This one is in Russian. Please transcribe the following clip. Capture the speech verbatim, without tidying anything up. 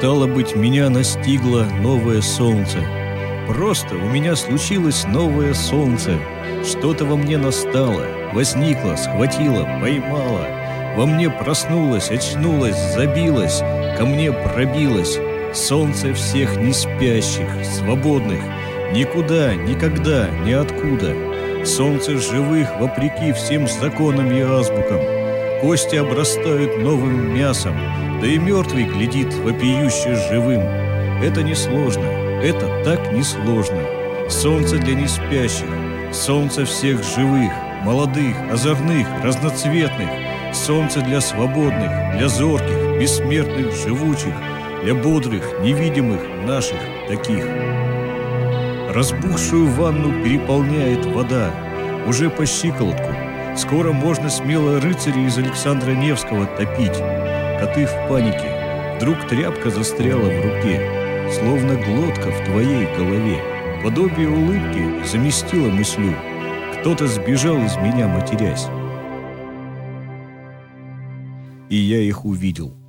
Стало быть, меня настигло новое солнце. Просто у меня случилось новое солнце. Что-то во мне настало, возникло, схватило, поймало. Во мне проснулось, очнулось, забилось, ко мне пробилось. Солнце всех неспящих, свободных, никуда, никогда, ниоткуда. Солнце живых, вопреки всем законам и азбукам. Кости обрастают новым мясом, да и мертвый глядит вопиюще живым. Это несложно, это так несложно. Солнце для неспящих, солнце всех живых, молодых, озорных, разноцветных. Солнце для свободных, для зорких, бессмертных, живучих, для бодрых, невидимых, наших, таких. Разбухшую ванну переполняет вода, уже по щиколотку. Скоро можно смело рыцарей из Александра Невского топить. Коты в панике. Вдруг тряпка застряла в руке, словно глотка в твоей голове. Подобие улыбки заместило мыслью. Кто-то сбежал из меня, матерясь. И я их увидел.